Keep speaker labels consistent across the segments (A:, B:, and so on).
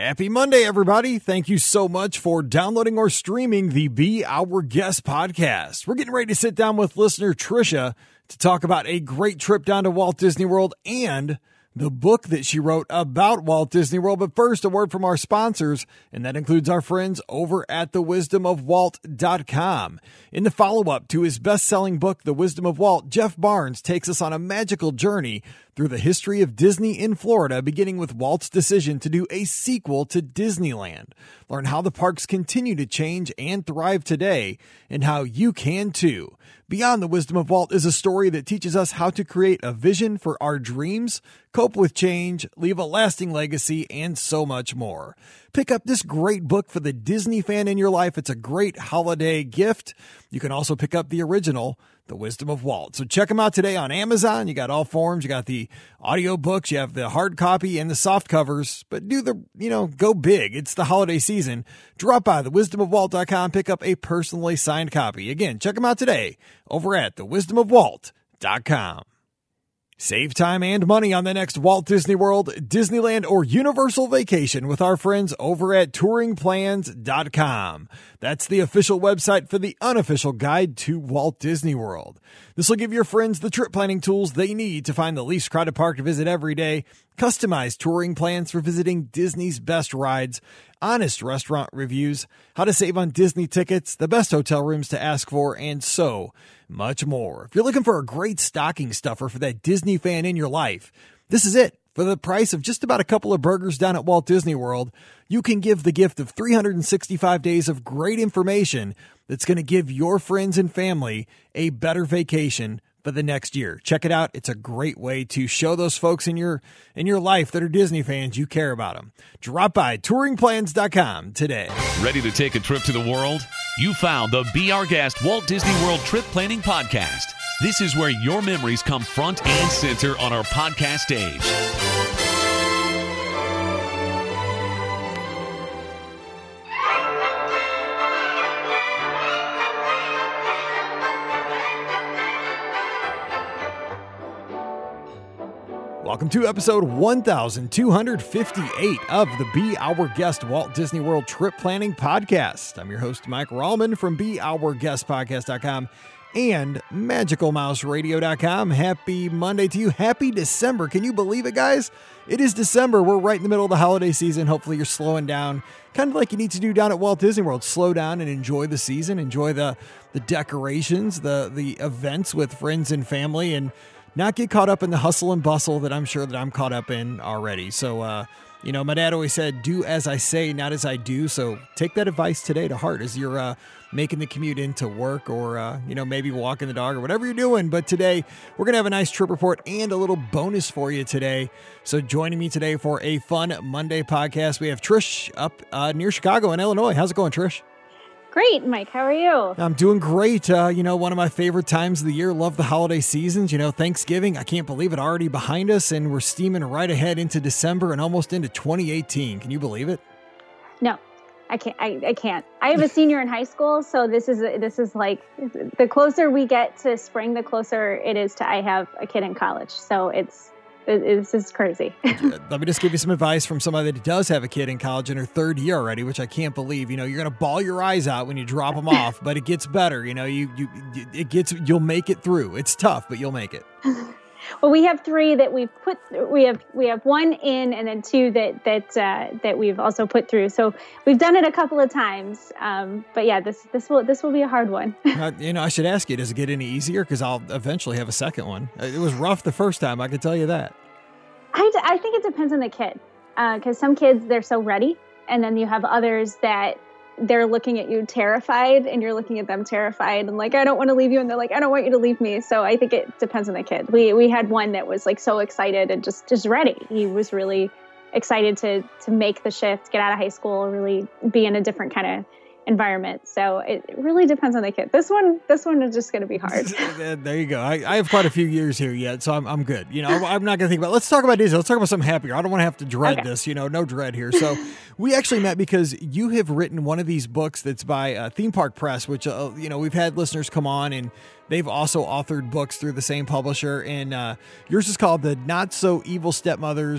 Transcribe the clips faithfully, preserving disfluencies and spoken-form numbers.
A: Happy Monday, everybody. Thank you so much for downloading or streaming the Be Our Guest podcast. We're getting ready to sit down with listener Trisha to talk about a great trip down to Walt Disney World and the book that she wrote about Walt Disney World. But first, a word from our sponsors, and that includes our friends over at the wisdom of walt dot com. In the follow-up to his best-selling book, The Wisdom of Walt, Jeff Barnes takes us on a magical journey through the history of Disney in Florida, beginning with Walt's decision to do a sequel to Disneyland. Learn how the parks continue to change and thrive today, and how you can too. Beyond the Wisdom of Walt is a story that teaches us how to create a vision for our dreams, cope with change, leave a lasting legacy, and so much more. Pick up this great book for the Disney fan in your life. It's a great holiday gift. You can also pick up the original, The Wisdom of Walt. So check them out today on Amazon. You got all forms. You got the audio books. You have the hard copy and the soft covers. But do the, you know, go big. It's the holiday season. Drop by the wisdom of walt dot com. Pick up a personally signed copy. Again, check them out today over at the wisdom of walt dot com. Save time and money on the next Walt Disney World, Disneyland, or Universal vacation with our friends over at touring plans dot com. That's the official website for the unofficial guide to Walt Disney World. This will give your friends the trip planning tools they need to find the least crowded park to visit every day, customized touring plans for visiting Disney's best rides, honest restaurant reviews, how to save on Disney tickets, the best hotel rooms to ask for, and so much more. If you're looking for a great stocking stuffer for that Disney fan in your life, this is it. For the price of just about a couple of burgers down at Walt Disney World, you can give the gift of three hundred sixty-five days of great information that's going to give your friends and family a better vacation for the next year. Check it out. It's a great way to show those folks in your in your life that are Disney fans you care about them. Drop by touring plans dot com today.
B: Ready to take a trip to the world? You found the Be Our Guest Walt Disney World Trip Planning Podcast. This is where your memories come front and center on our podcast stage.
A: Welcome to episode one thousand two hundred fifty-eight of the Be Our Guest Walt Disney World Trip Planning Podcast. I'm your host, Mike Rallman from be our guest podcast dot com and magical mouse radio dot com. Happy Monday to you. Happy December. Can you believe it, guys? It is December. We're right in the middle of the holiday season. Hopefully you're slowing down, kind of like you need to do down at Walt Disney World. Slow down and enjoy the season. Enjoy the, the decorations, the, the events with friends and family, and not get caught up in the hustle and bustle that I'm sure that I'm caught up in already. So, uh, you know, my dad always said, do as I say, not as I do. So take that advice today to heart as you're uh, making the commute into work or, uh, you know, maybe walking the dog or whatever you're doing. But today we're going to have a nice trip report and a little bonus for you today. So joining me today for a fun Monday podcast, we have Trish up uh, near Chicago in Illinois. How's it going, Trish?
C: Great, Mike. How are you?
A: I'm doing great. Uh, you know, one of my favorite times of the year. Love the holiday seasons. You know, Thanksgiving. I can't believe it already behind us, and we're steaming right ahead into December and almost into twenty eighteen. Can you believe it?
C: No, I can't. I, I can't. I have a senior in high school, so this is this is like the closer we get to spring, the closer it is to I have a kid in college. So it's. This is crazy.
A: Let me just give you some advice from somebody that does have a kid in college in her third year already, which I can't believe. You know, you're going to bawl your eyes out when you drop them off, but it gets better. You know, you, you, it gets, you'll make it through. It's tough, but you'll make it.
C: Well, we have three that we've put, we have, we have one in and then two that, that, uh, that we've also put through. So we've done it a couple of times. Um, but yeah, this, this will, this will be a hard one.
A: uh, you know, I should ask you, does it get any easier? Cause I'll eventually have a second one. It was rough the first time. I can tell you that.
C: I, d- I think it depends on the kid. Uh, cause some kids, they're so ready. And then you have others that they're looking at you terrified and you're looking at them terrified and like, I don't want to leave you. And they're like, I don't want you to leave me. So I think it depends on the kid. We we had one that was like so excited and just, just ready. He was really excited to, to make the shift, get out of high school, really be in a different kind of environment. So it really depends on the kid. This one, this one is just going to be hard.
A: There you go. I, I have quite a few years here yet, so I'm I'm good. You know, I'm not going to think about, let's talk about Disney. Let's talk about something happier. I don't want to have to dread okay. this, you know, no dread here. So we actually met because you have written one of these books that's by uh, Theme Park Press, which, uh, you know, we've had listeners come on and they've also authored books through the same publisher. And uh, yours is called The Not So Evil Stepmothers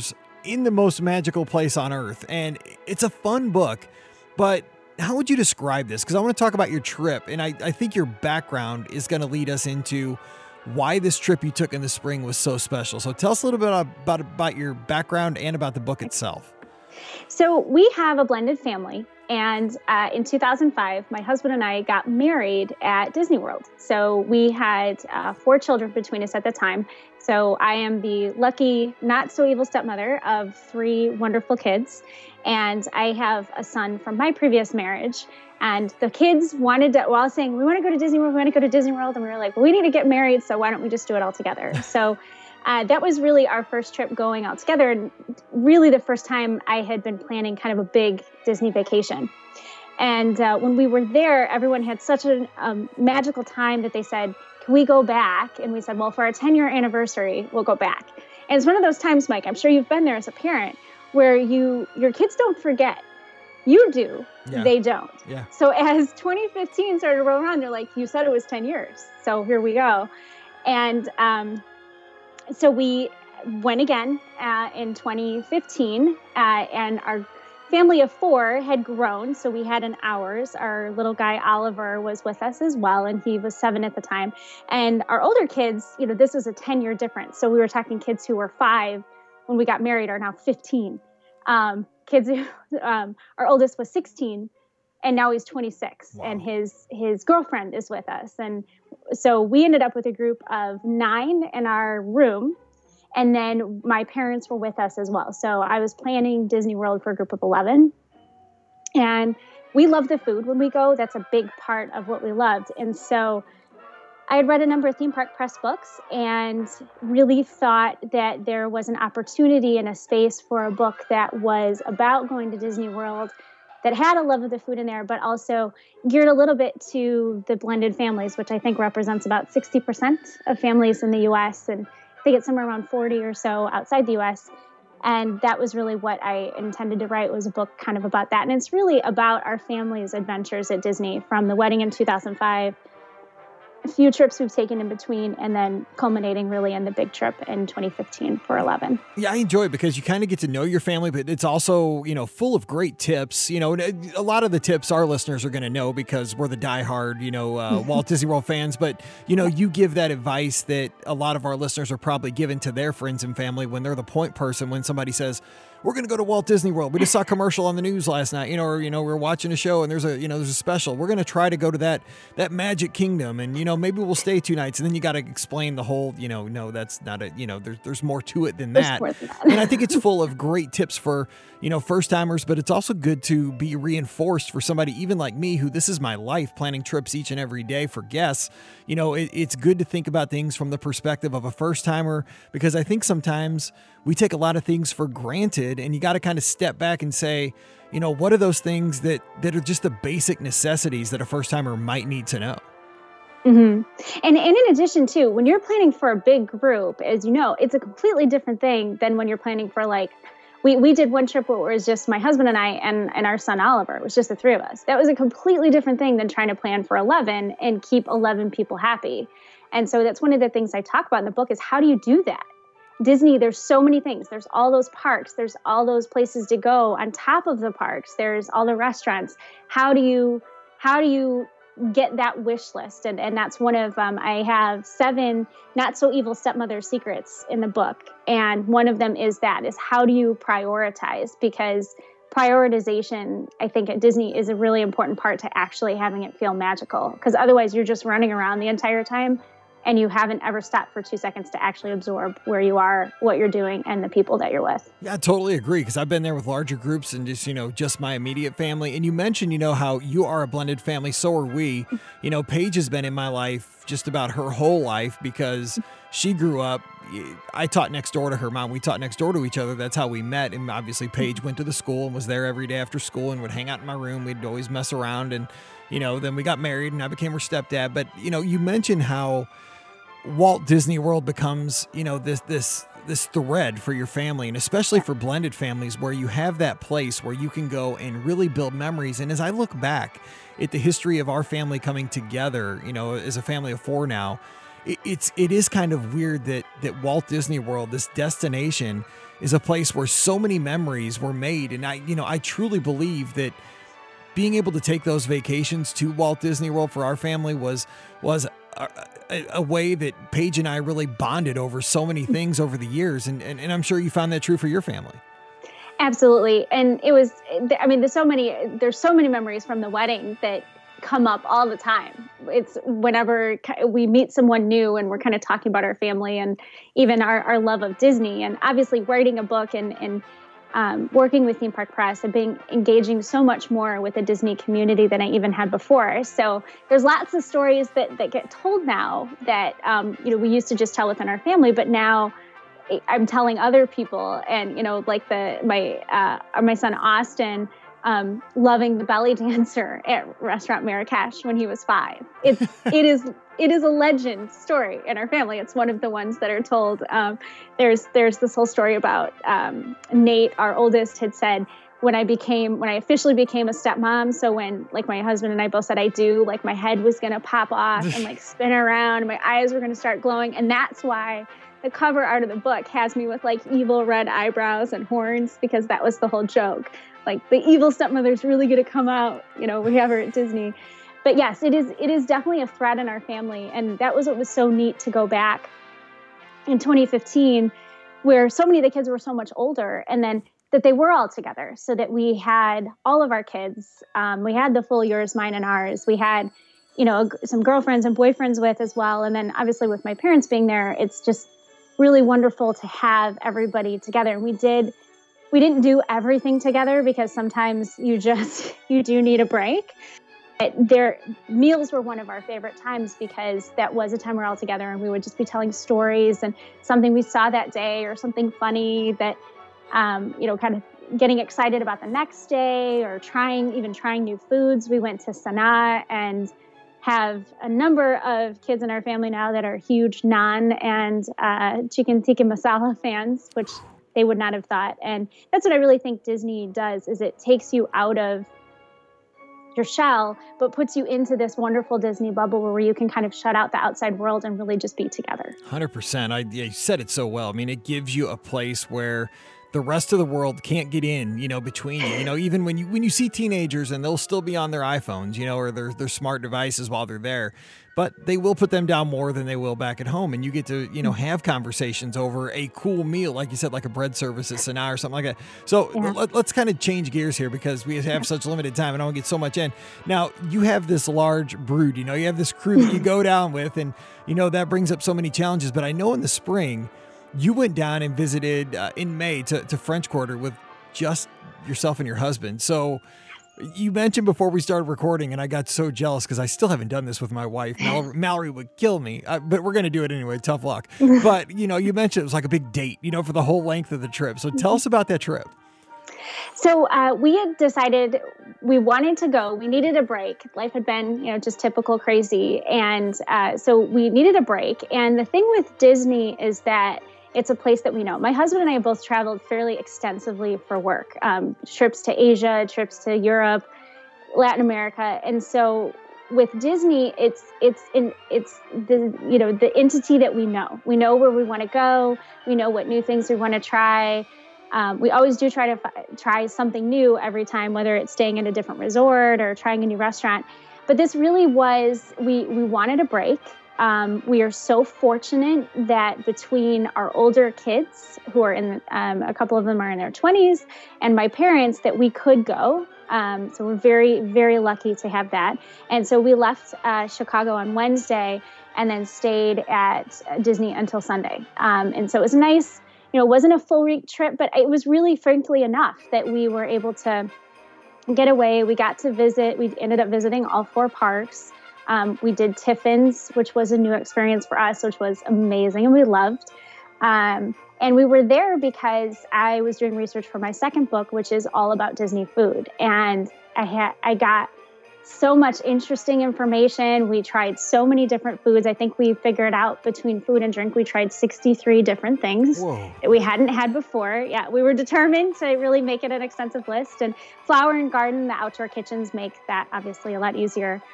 A: in the most magical place on earth. And it's a fun book, but how would you describe this? Because I want to talk about your trip, and I, I think your background is going to lead us into why this trip you took in the spring was so special. So tell us a little bit about, about your background and about the book itself.
C: So we have a blended family. And uh, in two thousand five, my husband and I got married at Disney World. So we had uh, four children between us at the time. So I am the lucky, not so evil stepmother of three wonderful kids. And I have a son from my previous marriage. And the kids wanted to, well, I was saying, we want to go to Disney World, we want to go to Disney World. And we were like, well, we need to get married, so why don't we just do it all together? So uh, that was really our first trip going out together. And really the first time I had been planning kind of a big Disney vacation. And uh, when we were there, everyone had such a um, magical time that they said, can we go back? And we said, well, for our ten-year anniversary, we'll go back. And it's one of those times, Mike, I'm sure you've been there as a parent, where you your kids don't forget. You do. Yeah. They don't.
A: Yeah.
C: So as twenty fifteen started to roll around, they're like, you said it was ten years. So here we go. And um, so we went again uh, in twenty fifteen, uh, and our family of four had grown. So we had an ours. Our little guy, Oliver, was with us as well, and he was seven at the time. And our older kids, you know, this was a ten-year difference. So we were talking kids who were five when we got married are now fifteen. Um, kids, um, our oldest was sixteen, and now he's twenty-six, wow. And his his girlfriend is with us. And so we ended up with a group of nine in our room. And then my parents were with us as well. So I was planning Disney World for a group of eleven. And we love the food when we go. That's a big part of what we loved. And so I had read a number of theme park press books and really thought that there was an opportunity and a space for a book that was about going to Disney World, that had a love of the food in there, but also geared a little bit to the blended families, which I think represents about sixty percent of families in the U S, and I think it's somewhere around forty or so outside the U S. And that was really what I intended to write, was a book kind of about that. And it's really about our family's adventures at Disney, from the wedding in two thousand five, a few trips we've taken in between, and then culminating really in the big trip in twenty fifteen for eleven.
A: Yeah, I enjoy it because you kind of get to know your family, but it's also, you know, full of great tips. You know, a lot of the tips our listeners are going to know because we're the diehard, you know, uh, Walt Disney World fans. But, you know, you give that advice that a lot of our listeners are probably giving to their friends and family when they're the point person, when somebody says, we're going to go to Walt Disney World. We just saw a commercial on the news last night, you know, or, you know, we're watching a show and there's a, you know, there's a special. We're going to try to go to that, that Magic Kingdom, and, you know, maybe we'll stay two nights, and then you got to explain the whole, you know, no, that's not a, you know, there's, there's more to it than that.
C: Than that.
A: And I think it's full of great tips for, you know, first timers, but it's also good to be reinforced for somebody even like me, who this is my life, planning trips each and every day for guests. You know, it, it's good to think about things from the perspective of a first timer, because I think sometimes we take a lot of things for granted, and you got to kind of step back and say, you know, what are those things that, that are just the basic necessities that a first timer might need to know?
C: Mm-hmm. And, and in addition to, when you're planning for a big group, as you know, it's a completely different thing than when you're planning for, like, we, we did one trip where it was just my husband and I and, and our son Oliver. It was just the three of us. That was a completely different thing than trying to plan for eleven and keep eleven people happy. And so that's one of the things I talk about in the book, is how do you do that? Disney, there's so many things. There's all those parks. There's all those places to go on top of the parks. There's all the restaurants. How do you, how do you get that wish list? And, and that's one of, um, I have seven not so evil stepmother secrets in the book. And one of them is that, is how do you prioritize? Because prioritization, I think at Disney, is a really important part to actually having it feel magical. Because otherwise you're just running around the entire time, and you haven't ever stopped for two seconds to actually absorb where you are, what you're doing, and the people that you're with.
A: Yeah, I totally agree, because I've been there with larger groups and just, you know, just my immediate family. And you mentioned, you know, how you are a blended family. So are we. You know, Paige has been in my life just about her whole life, because she grew up, I taught next door to her mom. We taught next door to each other. That's how we met. And obviously Paige went to the school and was there every day after school and would hang out in my room. We'd always mess around. And, you know, then we got married and I became her stepdad. But, you know, you mentioned how Walt Disney World becomes, you know, this this this thread for your family, and especially for blended families, where you have that place where you can go and really build memories. And as I look back at the history of our family coming together, you know, as a family of four now, it, it's it is kind of weird that that Walt Disney World, this destination, is a place where so many memories were made. And I, you know, I truly believe that being able to take those vacations to Walt Disney World for our family was was a, a, a way that Paige and I really bonded over so many things over the years. And, and and I'm sure you found that true for your family.
C: Absolutely. And it was, I mean, there's so many, there's so many memories from the wedding that come up all the time. It's whenever we meet someone new and we're kind of talking about our family and even our, our love of Disney, and obviously writing a book and, and um, working with Theme Park Press and being engaging so much more with the Disney community than I even had before. So there's lots of stories that, that get told now that, um, you know, we used to just tell within our family, but now I'm telling other people. And, you know, like the, my, uh, my son, Austin, um, loving the belly dancer at Restaurant Marrakesh when he was five. It's, it is, it is a legend story in our family. It's one of the ones that are told. Um, there's, there's this whole story about, um, Nate, our oldest, had said, when I became, when I officially became a stepmom. So when like my husband and I both said I do, like my head was going to pop off and like spin around and my eyes were going to start glowing. And that's why the cover art of the book has me with like evil red eyebrows and horns, because that was the whole joke. Like the evil stepmother's really going to come out, you know, we have her at Disney. But yes, it is, it is definitely a thread in our family. And that was what was so neat to go back in twenty fifteen, where so many of the kids were so much older, and then that they were all together, so that we had all of our kids. Um, we had the full yours, mine, and ours. We had, you know, some girlfriends and boyfriends with as well. And then obviously with my parents being there, it's just really wonderful to have everybody together. And we did, we didn't do everything together because sometimes you just, you do need a break. But their meals were one of our favorite times because that was a time we're all together and we would just be telling stories and something we saw that day or something funny that, um, you know, kind of getting excited about the next day or trying, even trying new foods. We went to Sanaa and have a number of kids in our family now that are huge naan and uh, chicken tikka masala fans, which they would not have thought. And that's what I really think Disney does, is it takes you out of your shell, but puts you into this wonderful Disney bubble where you can kind of shut out the outside world and really just be together.
A: one hundred percent. I, yeah, you said it so well. I mean, it gives you a place where the rest of the world can't get in, you know, between you. You know, even when you when you see teenagers and they'll still be on their iPhones, you know, or their their smart devices while they're there, but they will put them down more than they will back at home. And you get to, you know, have conversations over a cool meal, like you said, like a bread service at Sanaa or something like that. So yeah. let, let's kind of change gears here because we have such limited time and I don't get so much in. Now, you have this large brood, you know, you have this crew that you go down with, and, you know, that brings up so many challenges. But I know in the spring, you went down and visited uh, in May to, to French Quarter with just yourself and your husband. So you mentioned before we started recording, and I got so jealous because I still haven't done this with my wife. Mal- Mallory would kill me, uh, but we're going to do it anyway. Tough luck. But, you know, you mentioned it was like a big date, you know, for the whole length of the trip. So tell us about that trip.
C: So uh, we had decided we wanted to go. We needed a break. Life had been, you know, just typical crazy. And uh, so we needed a break. And the thing with Disney is that it's a place that we know. My husband and I have both traveled fairly extensively for work, um, trips to Asia, trips to Europe, Latin America. And so with Disney, it's it's in it's the you know the entity that we know. We know where we want to go. We know what new things we want to try. Um, we always do try to fi- try something new every time, whether it's staying in a different resort or trying a new restaurant. But this really was, we we wanted a break. Um, we are so fortunate that between our older kids, who are in, um, a couple of them are in their twenties, and my parents, that we could go. Um, so we're very, very lucky to have that. And so we left uh, Chicago on Wednesday and then stayed at Disney until Sunday. Um, and so it was nice. You know, it wasn't a full week trip, but it was really, frankly, enough that we were able to get away. We got to visit. We ended up visiting all four parks. Um, we did Tiffin's, which was a new experience for us, which was amazing and we loved. Um, and we were there because I was doing research for my second book, which is all about Disney food. And I had I got so much interesting information. We tried so many different foods. I think we figured out between food and drink, we tried sixty-three different things Whoa. that we hadn't had before. Yeah, we were determined to really make it an extensive list. And Flower and Garden, the outdoor kitchens, make that obviously a lot easier.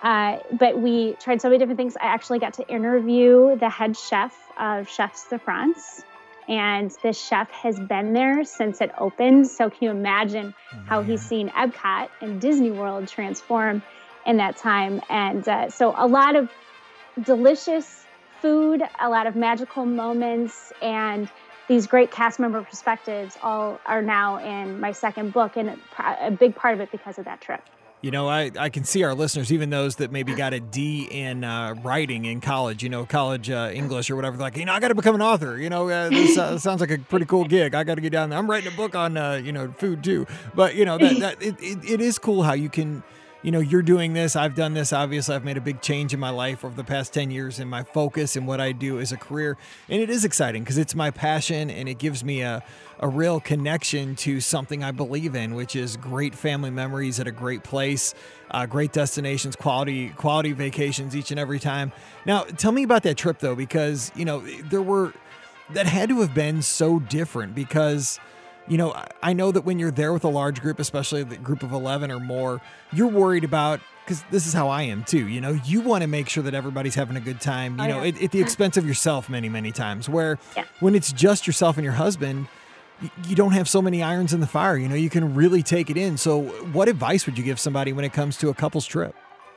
C: Uh, but we tried so many different things. I actually got to interview the head chef of Chefs de France. And this chef has been there since it opened. So can you imagine how he's seen Epcot and Disney World transform in that time? And uh, so a lot of delicious food, a lot of magical moments, and these great cast member perspectives all are now in my second book, and a big part of it because of that trip.
A: You know, I, I can see our listeners, even those that maybe got a D in uh, writing in college, you know, college uh, English or whatever, like, you know, I got to become an author. You know, uh, this uh, sounds like a pretty cool gig. I got to get down there. I'm writing a book on, uh, you know, food too. But, you know, that, that it, it, it is cool how you can, you know, you're doing this. I've done this. Obviously, I've made a big change in my life over the past ten years in my focus and what I do as a career. And it is exciting because it's my passion and it gives me a, a real connection to something I believe in, which is great family memories at a great place, uh, great destinations, quality, quality vacations each and every time. Now, tell me about that trip, though, because, you know, there were, that had to have been so different because, you know, I know that when you're there with a large group, especially the group of eleven or more, you're worried about, because this is how I am too, you know, you want to make sure that everybody's having a good time, you oh, know, yeah. at, at the expense of yourself many, many times, where yeah. when it's just yourself and your husband, you, you don't have so many irons in the fire, you know, you can really take it in. So what advice would you give somebody when it comes to a couple's trip?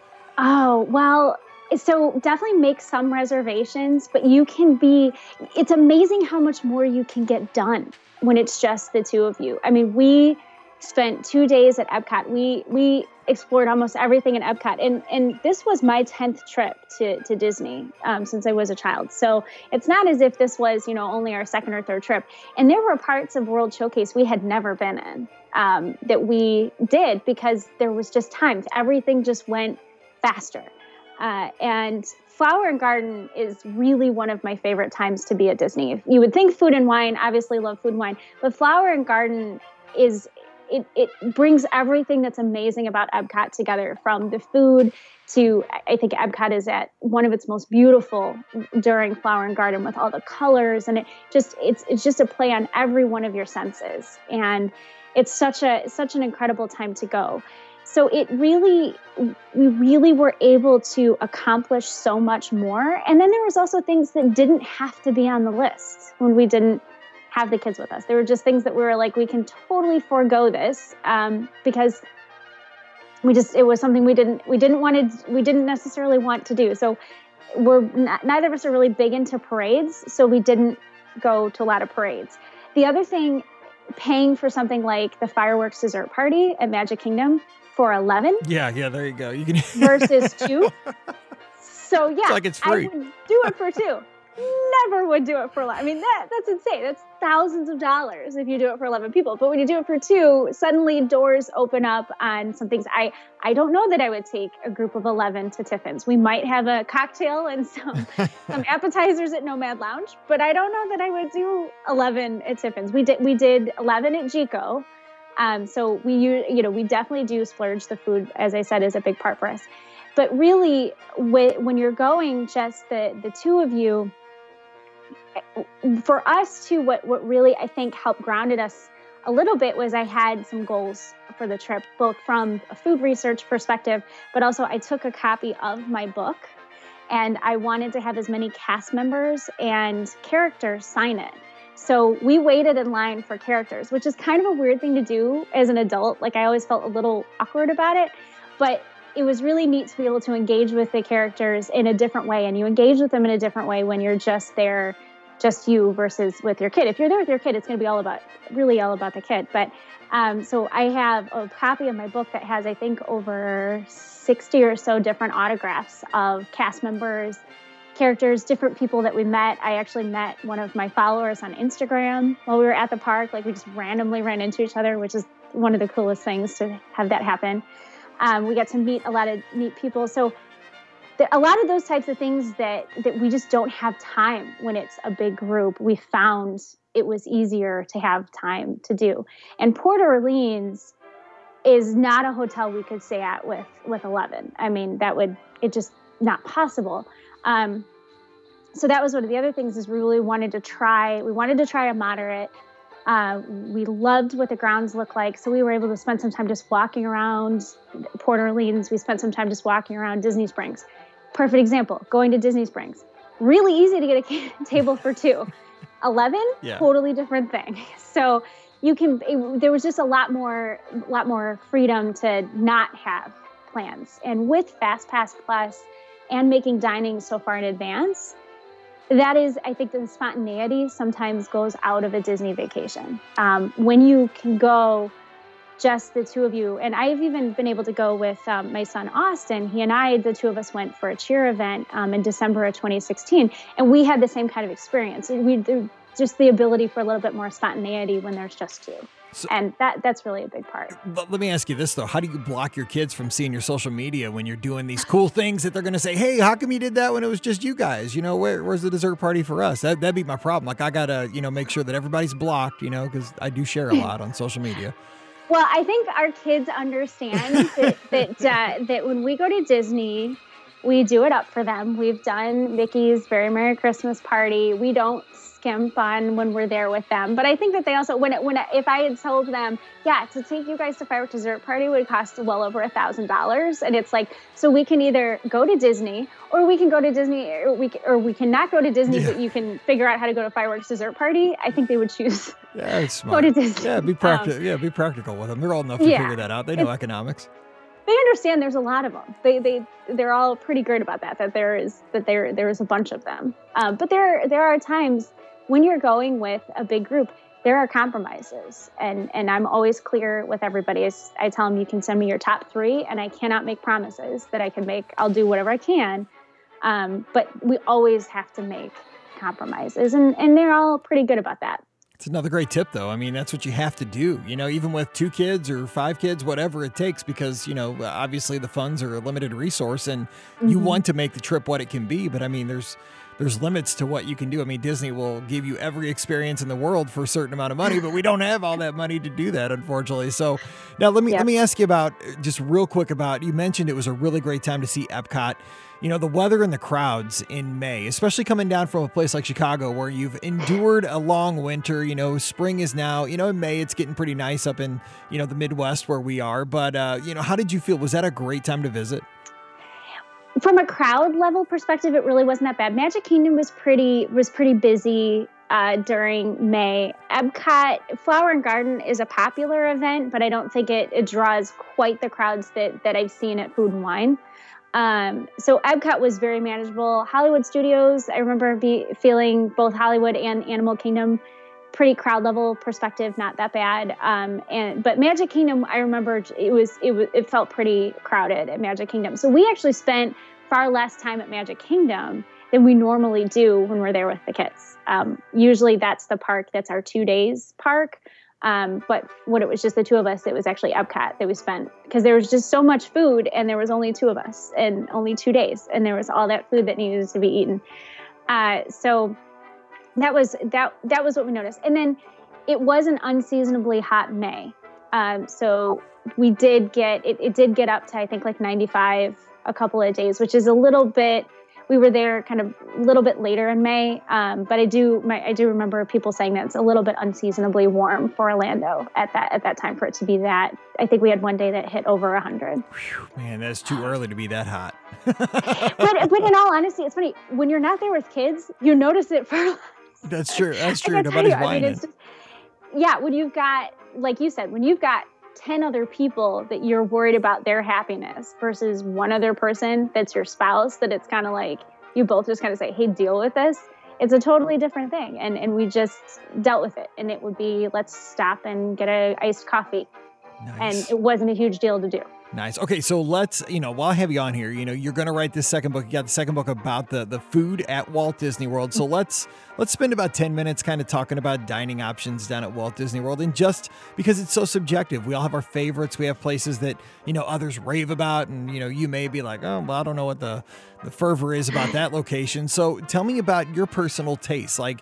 C: Oh, well, so definitely make some reservations, but you can be, it's amazing how much more you can get done when it's just the two of you. I mean, we spent two days at Epcot. We we explored almost everything in Epcot. And and this was my tenth trip to, to Disney um, since I was a child. So it's not as if this was, you know, only our second or third trip. And there were parts of World Showcase we had never been in um, that we did because there was just time. Everything just went faster. Uh, and Flower and Garden is really one of my favorite times to be at Disney. You would think Food and Wine, obviously love Food and Wine, but Flower and Garden is, it, it brings everything that's amazing about Epcot together, from the food to, I think Epcot is at one of its most beautiful during Flower and Garden with all the colors, and it just, it's, it's just a play on every one of your senses. And it's such a, such an incredible time to go. So it really, we really were able to accomplish so much more. And then there was also things that didn't have to be on the list when we didn't have the kids with us. There were just things that we were like, we can totally forego this um, because we just, it was something we didn't, we didn't want to, we didn't necessarily want to do. So we're not, neither of us are really big into parades. So we didn't go to a lot of parades. The other thing, paying for something like the fireworks dessert party at Magic Kingdom for eleven.
A: Yeah, yeah, there you go. You can
C: versus two. So yeah,
A: it's like it's free.
C: I would do it for two. Never would do it for eleven. I mean, that that's insane. That's thousands of dollars if you do it for eleven people. But when you do it for two, suddenly doors open up on some things. I, I don't know that I would take a group of eleven to Tiffin's. We might have a cocktail and some some appetizers at Nomad Lounge, but I don't know that I would do eleven at Tiffin's. We did we did eleven at Jiko. Um, so we, you know, we definitely do splurge. The food, as I said, is a big part for us. But really, when you're going just the, the two of you, for us too, what, what really I think helped grounded us a little bit was I had some goals for the trip, both from a food research perspective, but also I took a copy of my book and I wanted to have as many cast members and characters sign it. So we waited in line for characters, which is kind of a weird thing to do as an adult. Like I always felt a little awkward about it, but it was really neat to be able to engage with the characters in a different way. And you engage with them in a different way when you're just there, just you versus with your kid. If you're there with your kid, it's going to be all about, really all about the kid. But um, so I have a copy of my book that has, I think, over sixty or so different autographs of cast members, characters, different people that we met. I actually met one of my followers on Instagram while we were at the park. Like we just randomly ran into each other, which is one of the coolest things to have that happen. Um, we got to meet a lot of neat people. So the, a lot of those types of things that, that we just don't have time when it's a big group, we found it was easier to have time to do. And Port Orleans is not a hotel we could stay at with, with eleven. I mean, that would, it just not possible. Um, so that was one of the other things is we really wanted to try, we wanted to try a moderate Uh, we loved what the grounds looked like. So we were able to spend some time just walking around Port Orleans. We spent some time just walking around Disney Springs. Perfect example, going to Disney Springs. Really easy to get a table for two. eleven, yeah. Totally different thing. So you can, it, there was just a lot more, lot more freedom to not have plans. And with FastPass Plus and making dining so far in advance, that is, I think the spontaneity sometimes goes out of a Disney vacation. Um, when you can go just the two of you, and I've even been able to go with um, my son, Austin. He and I, the two of us went for a cheer event um, in December of twenty sixteen, and we had the same kind of experience. We just the ability for a little bit more spontaneity when there's just two. So, and that that's really a big part.
A: But let me ask you this, though. How do you block your kids from seeing your social media when you're doing these cool things that they're going to say, hey, how come you did that when it was just you guys? You know, where, where's the dessert party for us? That, that'd be my problem. Like, I got to, you know, make sure that everybody's blocked, you know, because I do share a lot on social media.
C: Well, I think our kids understand that that, uh, that when we go to Disney, we do it up for them. We've done Mickey's Very Merry Christmas Party. We don't skimp on when we're there with them. But I think that they also, when it, when it, if I had told them, yeah, to take you guys to Fireworks Dessert Party would cost well over a thousand dollars, and it's like, so we can either go to Disney, or we can go to Disney, or we or we cannot go to Disney, yeah. but you can figure out how to go to Fireworks Dessert Party. I think they would choose.
A: Yeah, it's smart.
C: Go to Disney.
A: Yeah, be practical. Um, yeah, be practical with them. They're old enough to yeah, figure that out. They know economics.
C: They understand there's a lot of them. They they they're all pretty good about that. That there is that there there is a bunch of them. Um, but there there are times when you're going with a big group, there are compromises, and and I'm always clear with everybody. I, I tell them, you can send me your top three, and I cannot make promises that I can make. I'll do whatever I can, um, but we always have to make compromises, and and they're all pretty good about that.
A: It's another great tip, though. I mean, that's what you have to do, you know, even with two kids or five kids, whatever it takes, because, you know, obviously the funds are a limited resource, and mm-hmm. you want to make the trip what it can be. But I mean, there's there's limits to what you can do. I mean, Disney will give you every experience in the world for a certain amount of money, but we don't have all that money to do that, unfortunately. So now let me yep. let me ask you about, just real quick about, you mentioned it was a really great time to see Epcot. You know, the weather and the crowds in May, especially coming down from a place like Chicago where you've endured a long winter. You know, spring is now, you know, in May, it's getting pretty nice up in, you know, the Midwest where we are. But, uh, you know, how did you feel? Was that a great time to visit?
C: From a crowd level perspective, it really wasn't that bad. Magic Kingdom was pretty, was pretty busy uh, during May. Epcot, Flower and Garden is a popular event, but I don't think it, it draws quite the crowds that, that I've seen at Food and Wine. Um, so Epcot was very manageable. Hollywood Studios, I remember be feeling both Hollywood and Animal Kingdom, pretty crowd level perspective, not that bad. Um, and but Magic Kingdom, I remember it was it was it felt pretty crowded at Magic Kingdom. So we actually spent far less time at Magic Kingdom than we normally do when we're there with the kids. Um, usually that's the park that's our two days park. Um, but when it was just the two of us, it was actually Epcot that we spent, because there was just so much food and there was only two of us and only two days. And there was all that food that needed to be eaten. Uh, so that was, that, that was what we noticed. And then it was an unseasonably hot May. Um, so we did get, it, it did get up to, I think, like ninety-five a couple of days, which is a little bit, we were there kind of a little bit later in May, um, but I do my, I do remember people saying that it's a little bit unseasonably warm for Orlando at that at that time for it to be that. I think we had one day that hit over one hundred.
A: Man, that's too early to be that hot.
C: but, but in all honesty, it's funny. When you're not there with kids, you notice it for less.
A: That's true. That's true. Nobody's
C: you,
A: whining.
C: I mean, it's just, yeah, when you've got, like you said, when you've got ten other people that you're worried about their happiness versus one other person that's your spouse, that it's kind of like you both just kind of say, hey, deal with this. It's a totally different thing. And and we just dealt with it. And it would be, let's stop and get a iced coffee. Nice. And it wasn't a huge deal to do.
A: Nice. Okay, so let's, you know, while I have you on here, you know, you're going to write this second book. You got the second book about the the food at Walt Disney World. So let's let's spend about ten minutes kind of talking about dining options down at Walt Disney World. And just because it's so subjective, we all have our favorites. We have places that, you know, others rave about. And, you know, you may be like, oh, well, I don't know what the, the fervor is about that location. So tell me about your personal taste. Like,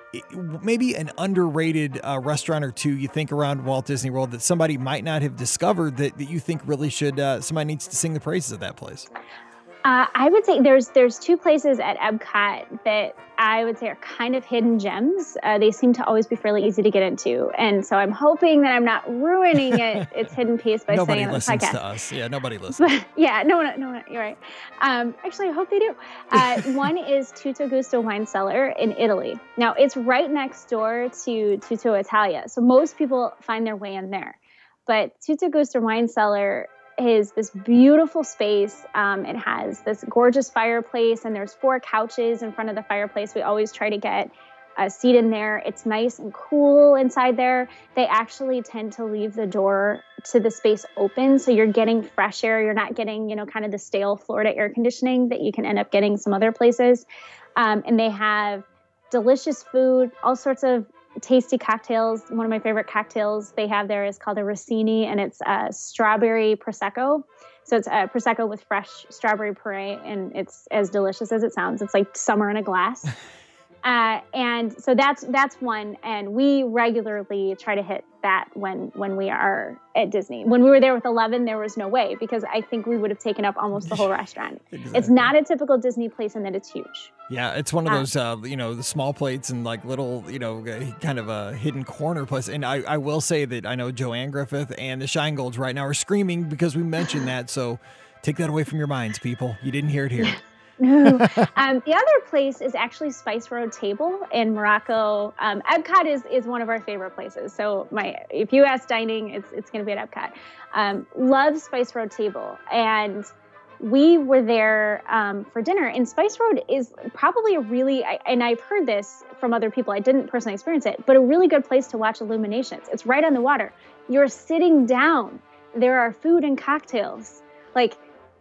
A: maybe an underrated uh, restaurant or two you think around Walt Disney World that somebody might not have discovered that, that you think really should, uh, somebody needs to sing the praises of that place.
C: Uh, I would say there's there's two places at Epcot that I would say are kind of hidden gems. Uh, they seem to always be fairly easy to get into, and so I'm hoping that I'm not ruining it, its hidden piece by
A: nobody
C: saying it on the
A: listens
C: podcast.
A: to us. Yeah, nobody listens.
C: But, yeah, no one, no one. You're right. Um, actually, I hope they do. Uh, one is Tutto Gusto Wine Cellar in Italy. Now, it's right next door to Tutto Italia, so most people find their way in there. But Tutto Gusto Wine Cellar is this beautiful space. Um, it has this gorgeous fireplace, and there's four couches in front of the fireplace. We always try to get a seat in there. It's nice and cool inside there. They actually tend to leave the door to the space open, so you're getting fresh air. You're not getting, you know, kind of the stale Florida air conditioning that you can end up getting some other places. Um, and they have delicious food, all sorts of tasty cocktails. One of my favorite cocktails they have there is called a Rossini, and it's a strawberry Prosecco. So it's a Prosecco with fresh strawberry puree, and it's as delicious as it sounds. It's like summer in a glass. Uh, and so that's that's one, and we regularly try to hit that when when we are at Disney. When we were there with Eleven, there was no way, because I think we would have taken up almost the whole restaurant. Exactly. It's not a typical Disney place in that it's huge.
A: Yeah, it's one of those, uh, you know, the small plates and like little, you know, kind of a hidden corner place. And I, I will say that I know Joanne Griffith and the Shine Golds right now are screaming because we mentioned that. So take that away from your minds, people. You didn't hear it here.
C: No. Um, the other place is actually Spice Road Table in Morocco. Um, Epcot is, is one of our favorite places. So my, if you ask dining, it's it's going to be at Epcot. Um, love Spice Road Table. And we were there um, for dinner. And Spice Road is probably a really, I, and I've heard this from other people, I didn't personally experience it, but a really good place to watch illuminations. It's right on the water. You're sitting down. There are food and cocktails. Like,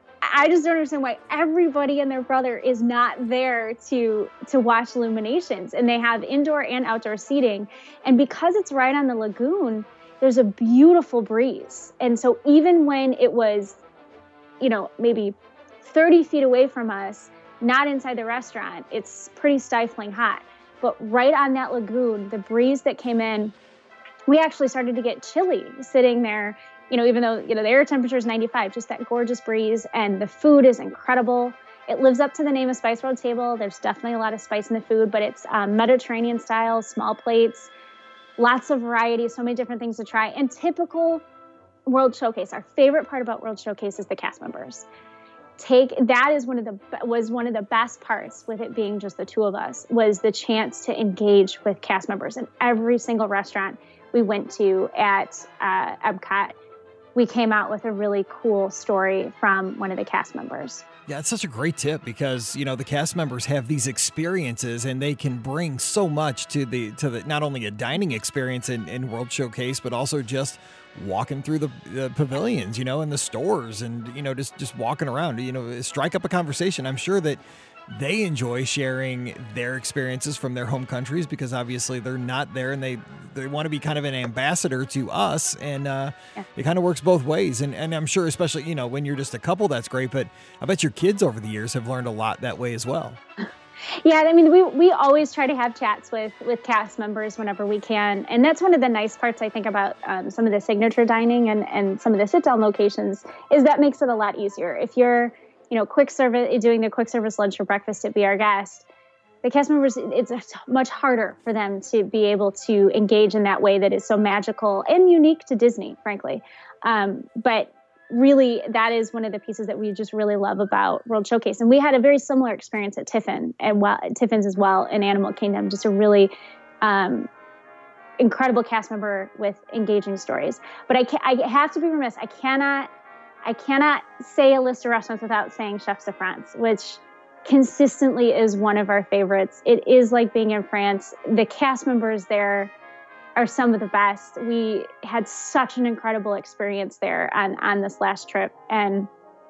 C: I just don't understand why everybody and their brother is not there to to watch illuminations. And they have indoor and outdoor seating. And because it's right on the lagoon, there's a beautiful breeze. And so even when it was, you know, maybe thirty feet away from us, not inside the restaurant, it's pretty stifling hot. But right on that lagoon, the breeze that came in, we actually started to get chilly sitting there. You know, even though, you know, the air temperature is ninety-five, just that gorgeous breeze, and the food is incredible. It lives up to the name of Spice Road Table. There's definitely a lot of spice in the food, but it's um, Mediterranean style, small plates, lots of variety, so many different things to try. And typical World Showcase, our favorite part about World Showcase is the cast members. Take that is one of the was one of the best parts with it being just the two of us, was the chance to engage with cast members. In every single restaurant we went to at uh, Epcot, we came out with a really cool story from one of the cast members.
A: Yeah, it's such a great tip because, you know, the cast members have these experiences and they can bring so much to the, to the, not only a dining experience in, in World Showcase, but also just walking through the, the pavilions, you know, and the stores and, you know, just, just walking around, you know, strike up a conversation. I'm sure that they enjoy sharing their experiences from their home countries because obviously they're not there and they, they want to be kind of an ambassador to us. And uh, yeah. It kind of works both ways. And, and I'm sure, especially, you know, when you're just a couple, that's great. But I bet your kids over the years have learned a lot that way as well.
C: Yeah, I mean, we, we always try to have chats with, with cast members whenever we can. And that's one of the nice parts, I think, about um, some of the signature dining and, and some of the sit-down locations is that makes it a lot easier. If you're, you know, quick service, doing the quick service lunch or breakfast at Be Our Guest, the cast members, it's much harder for them to be able to engage in that way that is so magical and unique to Disney, frankly. Um, but really, that is one of the pieces that we just really love about World Showcase. And we had a very similar experience at Tiffin and well, Tiffin's as well in Animal Kingdom, just a really um, incredible cast member with engaging stories. But I, I have to be remiss. I cannot I cannot say a list of restaurants without saying Chefs de France, which consistently is one of our favorites. It is like being in France. The cast members there are some of the best. We had such an incredible experience there on, on this last trip. And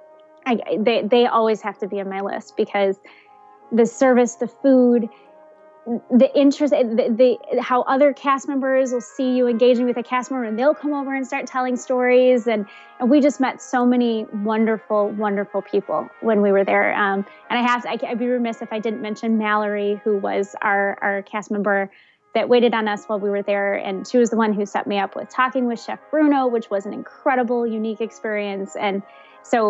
C: I, they, they always have to be on my list because the service, the food, the interest, the, the how other cast members will see you engaging with a cast member and they'll come over and start telling stories. And, and we just met so many wonderful, wonderful people when we were there. Um, and I have to, I, I'd be remiss if I didn't mention Mallory, who was our, our cast member that waited on us while we were there. And she was the one who set me up with talking with Chef Bruno, which was an incredible, unique experience. And so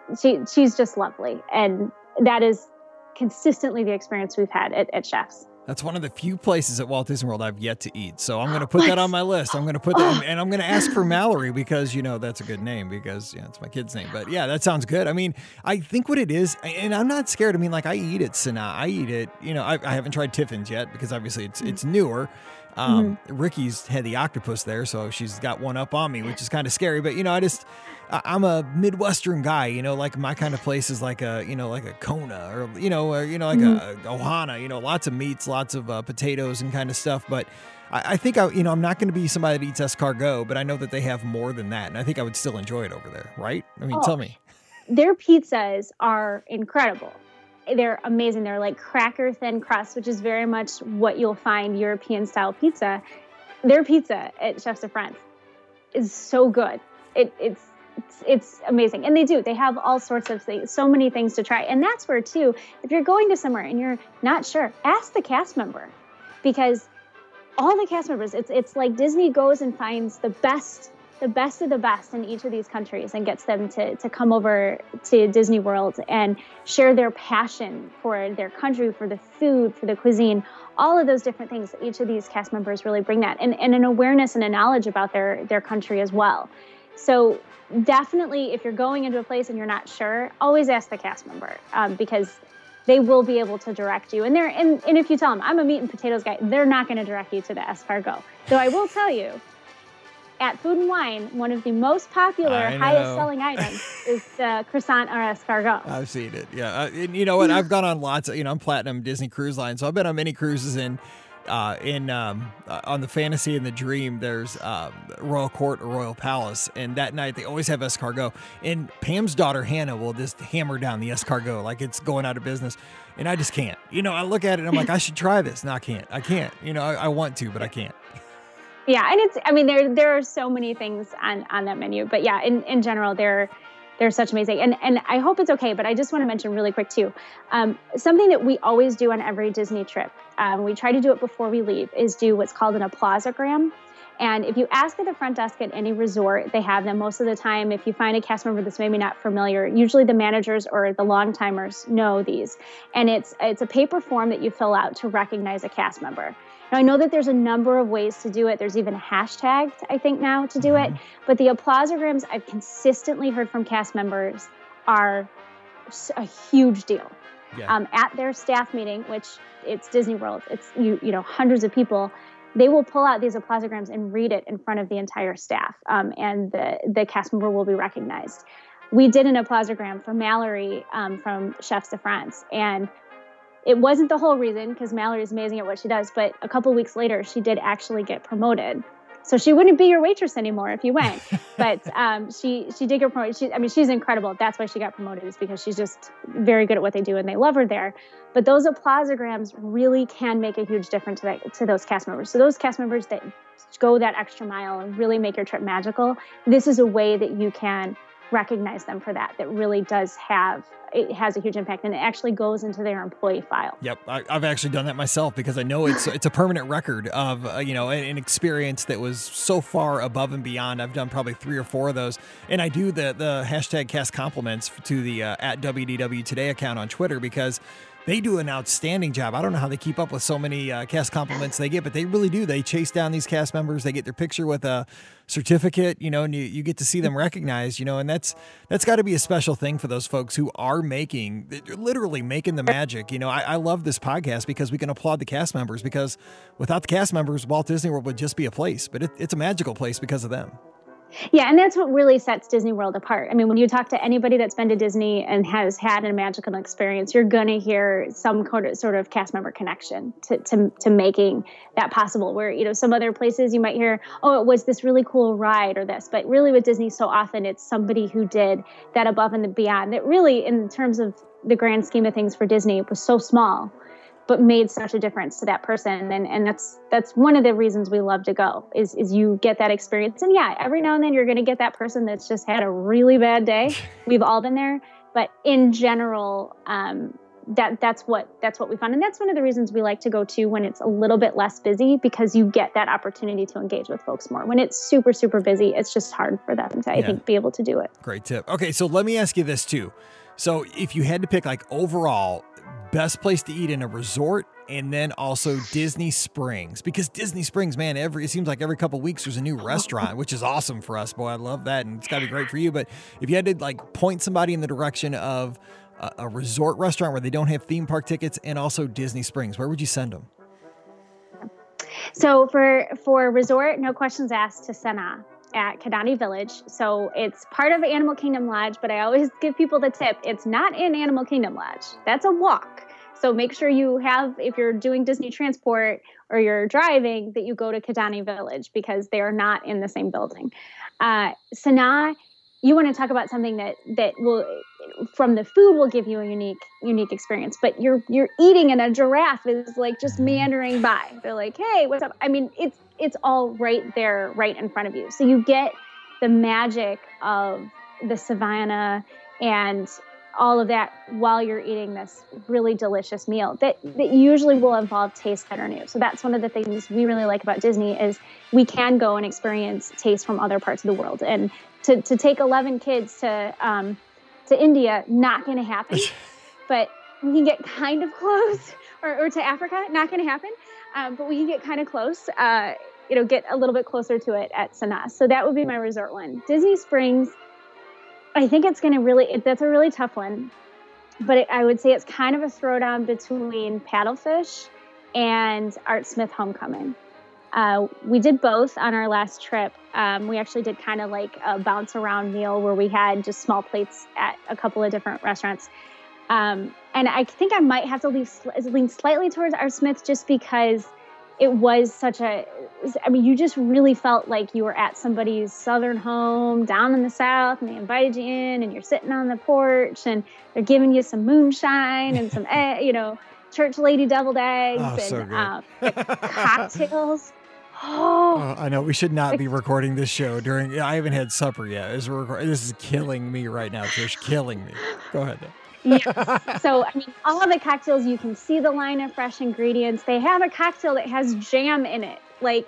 C: she she's just lovely. And that is consistently the experience we've had at, at Chefs.
A: That's one of the few places at Walt Disney World I've yet to eat. So I'm going to put that on my list. I'm going to put that, and I'm going to ask for Mallory because, you know, that's a good name because, you know, it's my kid's name. But yeah, that sounds good. I mean, I think what it is, and I'm not scared. I mean, like I eat at Sanaa. I eat it, you know, I, I haven't tried Tiffin's yet because obviously it's it's newer. Um, mm-hmm. Ricky's had the octopus there, so she's got one up on me, which is kind of scary. But, you know, I just, I'm a Midwestern guy, you know, like my kind of place is like a, you know, like a Kona or, you know, or, you know, like mm-hmm. a, a Ohana, you know, lots of meats, lots of uh, potatoes and kind of stuff. But I, I think, I, you know, I'm not going to be somebody that eats escargot, but I know that they have more than that. And I think I would still enjoy it over there, right? I mean, oh, tell me.
C: Their pizzas are incredible. They're amazing. They're like cracker thin crust, which is very much what you'll find European style pizza. Their pizza at Chefs de France is so good. It, it's, it's it's amazing. And they do. They have all sorts of things, so many things to try. And that's where, too, if you're going to somewhere and you're not sure, ask the cast member. Because all the cast members, it's it's like Disney goes and finds the best the best of the best in each of these countries and gets them to, to come over to Disney World and share their passion for their country, for the food, for the cuisine, all of those different things. Each of these cast members really bring that and, and an awareness and a knowledge about their, their country as well. So definitely, if you're going into a place and you're not sure, always ask the cast member um, because they will be able to direct you. And they're and, and if you tell them, I'm a meat and potatoes guy, they're not going to direct you to the escargot. Though I will tell you, at Food and Wine, one of the most popular, highest selling items is the croissant or escargot.
A: I've seen it, yeah. Uh, and you know what? I've gone on lots of, you know, I'm Platinum Disney Cruise Line, so I've been on many cruises in, uh, in um, uh, on the Fantasy and the Dream, there's um, Royal Court or Royal Palace, and that night they always have escargot. And Pam's daughter, Hannah, will just hammer down the escargot like it's going out of business. And I just can't. You know, I look at it and I'm like, I should try this. No, I can't. I can't. You know, I, I want to, but I can't.
C: Yeah, and it's, I mean, there there are so many things on, on that menu. But yeah, in, in general, they're, they're such amazing. And and I hope it's okay, but I just want to mention really quick, too, um, something that we always do on every Disney trip, um, we try to do it before we leave, is do what's called an applausogram. And if you ask at the front desk at any resort, they have them most of the time. If you find a cast member that's maybe not familiar, usually the managers or the long-timers know these. And it's it's a paper form that you fill out to recognize a cast member. Now, I know that there's a number of ways to do it. There's even a hashtag, I think, now to do it. But the applauseograms I've consistently heard from cast members are a huge deal. Yeah. Um, at their staff meeting, which it's Disney World, it's you you know hundreds of people, they will pull out these applauseograms and read it in front of the entire staff, um, and the, the cast member will be recognized. We did an applausogram for Mallory um, from Chefs de France, and it wasn't the whole reason because Mallory is amazing at what she does, but a couple weeks later, she did actually get promoted. So she wouldn't be your waitress anymore if you went, but um, she she did get promoted. She, I mean, she's incredible. That's why she got promoted, is because she's just very good at what they do, and they love her there. But those applauseograms really can make a huge difference to, that, to those cast members. So those cast members that go that extra mile and really make your trip magical, this is a way that you can recognize them for that. That really does have, it has a huge impact, and it actually goes into their employee file.
A: Yep, I, I've actually done that myself because I know it's it's a permanent record of uh, you know an, an experience that was so far above and beyond. I've done probably three or four of those, and I do the the hashtag cast compliments to the uh, at W D W Today account on Twitter because they do an outstanding job. I don't know how they keep up with so many uh, cast compliments they get, but they really do. They chase down these cast members. They get their picture with a certificate, you know, and you, you get to see them recognized, you know, and that's that's got to be a special thing for those folks who are making, literally making the magic. You know, I, I love this podcast because we can applaud the cast members, because without the cast members, Walt Disney World would just be a place, but it, it's a magical place because of them.
C: Yeah, and that's what really sets Disney World apart. I mean, when you talk to anybody that's been to Disney and has had a magical experience, you're going to hear some sort of cast member connection to, to to making that possible. Where, you know, some other places you might hear, oh, it was this really cool ride or this. But really with Disney, so often it's somebody who did that above and beyond. That really, in terms of the grand scheme of things for Disney, it was so small, but made such a difference to that person. And and that's that's one of the reasons we love to go, is is you get that experience. And yeah, every now and then you're going to get that person that's just had a really bad day. We've all been there. But in general, um, that that's what that's what we found. And that's one of the reasons we like to go to when it's a little bit less busy, because you get that opportunity to engage with folks more. When it's super, super busy, it's just hard for them to, I yeah. think, be able to do it.
A: Great tip. Okay, so let me ask you this too. So if you had to pick like overall best place to eat in a resort, and then also Disney Springs, because Disney Springs, man, every it seems like every couple of weeks there's a new restaurant, which is awesome for us. Boy, I love that, and it's got to be great for you. But if you had to like point somebody in the direction of a, a resort restaurant where they don't have theme park tickets, and also Disney Springs, where would you send them?
C: So for for resort, no questions asked, to Sanaa at Kidani Village. So it's part of Animal Kingdom Lodge, but I always give people the tip, it's not in Animal Kingdom Lodge. That's a walk. So make sure you have, if you're doing Disney Transport or you're driving, that you go to Kidani Village, because they are not in the same building. Uh, Sanaa, you want to talk about something that, that will, from the food, will give you a unique, unique experience, but you're, you're eating and a giraffe is like just meandering by. They're like, hey, what's up? I mean, it's, it's all right there, right in front of you. So you get the magic of the savannah and all of that while you're eating this really delicious meal that, that usually will involve tastes that are new. So that's one of the things we really like about Disney, is we can go and experience tastes from other parts of the world. And to, to take eleven kids to, um, to India, not going to happen, but we can get kind of close, or, or to Africa, not going to happen. Um, but we can get kind of close, uh, you know, get a little bit closer to it at Sanaa. So that would be my resort one. Disney Springs, I think it's going to really, it, that's a really tough one. But it, I would say it's kind of a throwdown between Paddlefish and Art Smith Homecoming. Uh, we did both on our last trip. Um, we actually did kind of like a bounce around meal where we had just small plates at a couple of different restaurants. Um, and I think I might have to leave, lean slightly towards Art Smith, just because it was such a, I mean, you just really felt like you were at somebody's southern home down in the South, and they invited you in, and you're sitting on the porch, and they're giving you some moonshine and some, you know, church lady deviled eggs
A: oh,
C: and
A: so good.
C: um, cocktails. Oh.
A: oh, I know we should not be recording this show during, I haven't had supper yet. As we're recording, this is killing me right now, Trish, killing me. Go ahead, though.
C: Yeah. So, I mean, all of the cocktails, you can see the line of fresh ingredients. They have a cocktail that has jam in it. Like,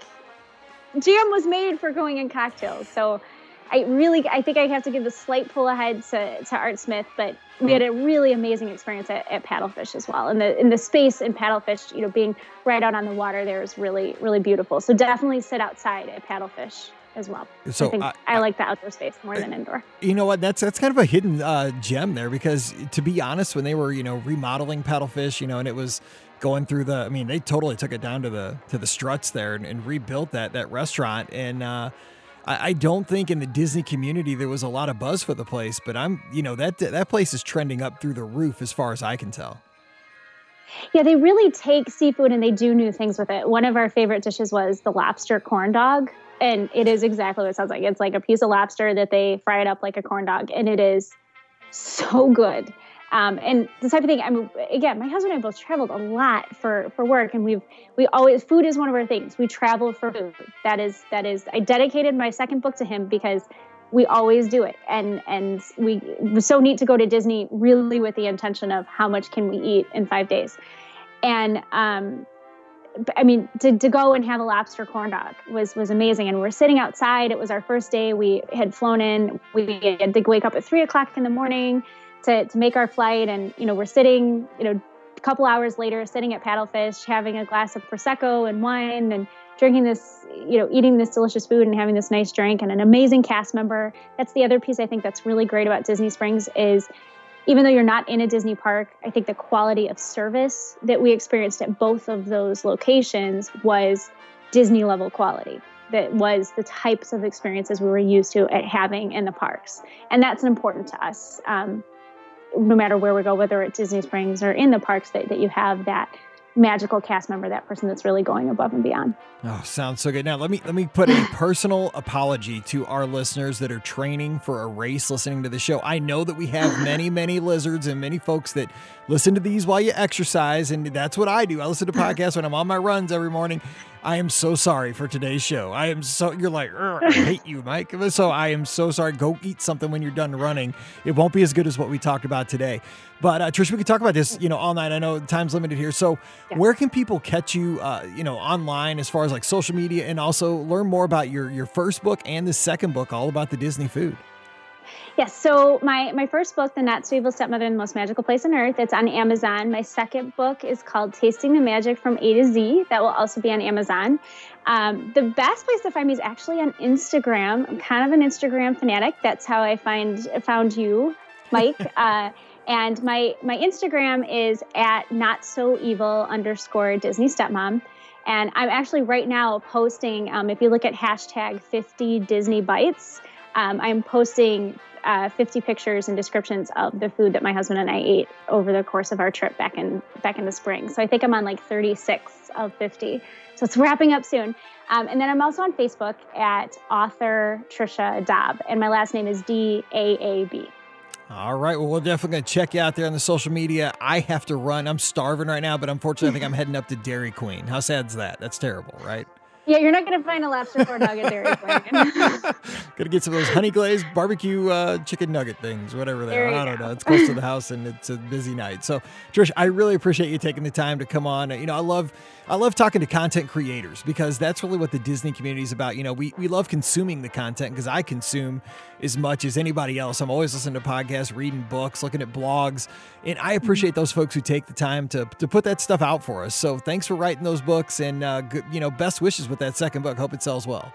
C: jam was made for going in cocktails. So I really, I think I have to give a slight pull ahead to, to Art Smith, but we had a really amazing experience at, at Paddlefish as well. And the, in the space in Paddlefish, you know, being right out on the water there is really, really beautiful. So definitely sit outside at Paddlefish as well. So I think I, I like the outdoor space more than indoor.
A: You know what? That's that's kind of a hidden uh, gem there, because to be honest, when they were, you know, remodeling Paddlefish, you know, and it was going through the, I mean, they totally took it down to the to the struts there and, and rebuilt that that restaurant. And uh, I, I don't think in the Disney community there was a lot of buzz for the place, but I'm, you know, that that place is trending up through the roof as far as I can tell.
C: Yeah, they really take seafood and they do new things with it. One of our favorite dishes was the lobster corn dog. And it is exactly what it sounds like. It's like a piece of lobster that they fry it up like a corn dog. And it is so good. Um, and the type of thing, I mean, again, my husband and I both traveled a lot for, for work. And we've, we always, food is one of our things. We travel for food. That is, that is, I dedicated my second book to him because we always do it. And, and we, it was so neat to go to Disney really with the intention of how much can we eat in five days. And, um, I mean, to, to go and have a lobster corn dog was, was amazing. And we're sitting outside. It was our first day. We had flown in. We had to wake up at three o'clock in the morning to, to make our flight. And, you know, we're sitting, you know, a couple hours later, sitting at Paddlefish, having a glass of Prosecco and wine and drinking this, you know, eating this delicious food and having this nice drink, and an amazing cast member. That's the other piece I think that's really great about Disney Springs is, even though you're not in a Disney park, I think the quality of service that we experienced at both of those locations was Disney level quality. That was the types of experiences we were used to at having in the parks. And that's important to us. Um, no matter where we go, whether it's Disney Springs or in the parks, that, that you have that magical cast member, that person that's really going above and beyond.
A: Oh, sounds so good. Now, let me let me put a personal apology to our listeners that are training for a race listening to the show. I know that we have many, many lizards and many folks that listen to these while you exercise, and that's what I do. I listen to podcasts when I'm on my runs every morning. I am so sorry for today's show. I am so, you're like, I hate you, Mike. So I am so sorry. Go eat something when you're done running. It won't be as good as what we talked about today. But uh, Trish, we could talk about this, you know, all night. I know time's limited here. So yeah. Where can people catch you, uh, you know, online as far as like social media, and also learn more about your, your first book and the second book, all about the Disney food?
C: Yes. So my, my first book, The Not So Evil Stepmother and the Most Magical Place on Earth, it's on Amazon. My second book is called Tasting the Magic from A to Z. That will also be on Amazon. Um, the best place to find me is actually on Instagram. I'm kind of an Instagram fanatic. That's how I find found you, Mike. uh, and my my Instagram is at Not So Evil underscore Disney Stepmom. And I'm actually right now posting, um, if you look at hashtag fifty Disney Bites, um, I'm posting Uh, fifty pictures and descriptions of the food that my husband and I ate over the course of our trip back in back in the spring. So I think I'm on like thirty-six of fifty. So it's wrapping up soon. Um, and then I'm also on Facebook at author Trisha Daub, and my last name is D A A B.
A: All right. Well, we're definitely going to check you out there on the social media. I have to run. I'm starving right now, but unfortunately, I think I'm heading up to Dairy Queen. How sad is that? That's terrible, right?
C: Yeah, you're not going to find a lobster corn dog at Dairy Queen.
A: Got to get some of those honey glazed barbecue uh, chicken nugget things, whatever they
C: there
A: are. I
C: go.
A: don't know. It's close to the house and it's a busy night. So, Trish, I really appreciate you taking the time to come on. You know, I love I love talking to content creators because that's really what the Disney community is about. You know, we, we love consuming the content because I consume as much as anybody else. I'm always listening to podcasts, reading books, looking at blogs, and I appreciate those folks who take the time to to put that stuff out for us. So thanks for writing those books, and uh, good, you know, best wishes with that second book. Hope it sells well.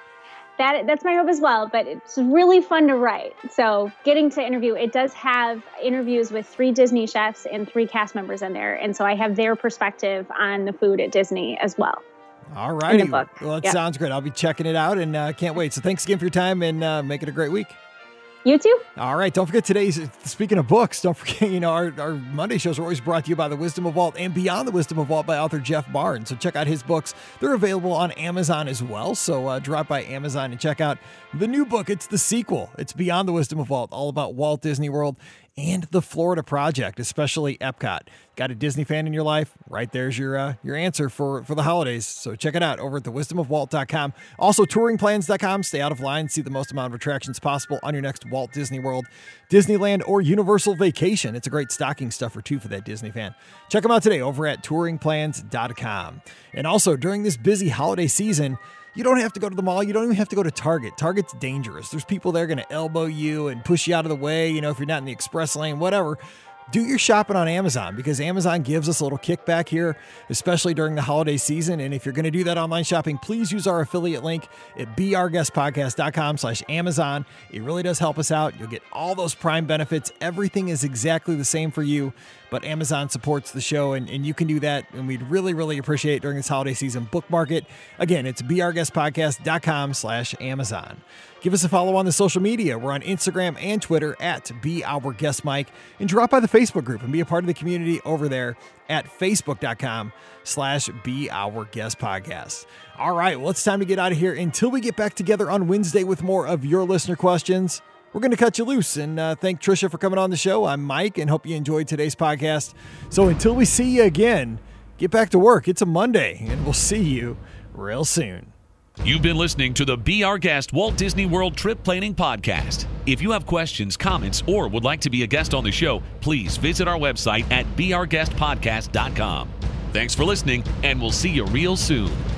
C: That that's my hope as well, but it's really fun to write. So getting to interview, it does have interviews with three Disney chefs and three cast members in there. And so I have their perspective on the food at Disney as well.
A: All righty. Well, that
C: yep.
A: sounds great. I'll be checking it out and uh, can't wait. So thanks again for your time, and uh, make it a great week.
C: You too.
A: All right. Don't forget today's, speaking of books, don't forget, you know, our, our Monday shows are always brought to you by The Wisdom of Walt and Beyond the Wisdom of Walt by author Jeff Barnes. So check out his books. They're available on Amazon as well. So uh, drop by Amazon and check out the new book. It's the sequel. It's Beyond the Wisdom of Walt, all about Walt Disney World and the Florida Project, especially Epcot. Got a Disney fan in your life? Right there's your uh, your answer for, for the holidays. So check it out over at the wisdom of walt dot com. Also, touring plans dot com. Stay out of line. See the most amount of attractions possible on your next Walt Disney World, Disneyland, or Universal vacation. It's a great stocking stuffer, too, for that Disney fan. Check them out today over at touring plans dot com. And also, during this busy holiday season, you don't have to go to the mall. You don't even have to go to Target. Target's dangerous. There's people there going to elbow you and push you out of the way, you know, if you're not in the express lane, whatever. Do your shopping on Amazon because Amazon gives us a little kickback here, especially during the holiday season. And if you're going to do that online shopping, please use our affiliate link at be our guest podcast dot com slash Amazon. It really does help us out. You'll get all those Prime benefits. Everything is exactly the same for you, but Amazon supports the show, and, and you can do that. And we'd really, really appreciate it during this holiday season. Bookmark it. Again, it's be our guest podcast dot com slash Amazon. Give us a follow on the social media. We're on Instagram and Twitter at Be Our Guest Mike, and drop by the Facebook group and be a part of the community over there at facebook dot com slash Be Our Guest Podcast. All right, well, it's time to get out of here. Until we get back together on Wednesday with more of your listener questions, we're going to cut you loose, and uh, thank Trisha for coming on the show. I'm Mike, and hope you enjoyed today's podcast. So until we see you again, get back to work. It's a Monday, and we'll see you real soon.
B: You've been listening to the Be Our Guest Walt Disney World Trip Planning Podcast. If you have questions, comments, or would like to be a guest on the show, please visit our website at be our guest podcast dot com. Thanks for listening, and we'll see you real soon.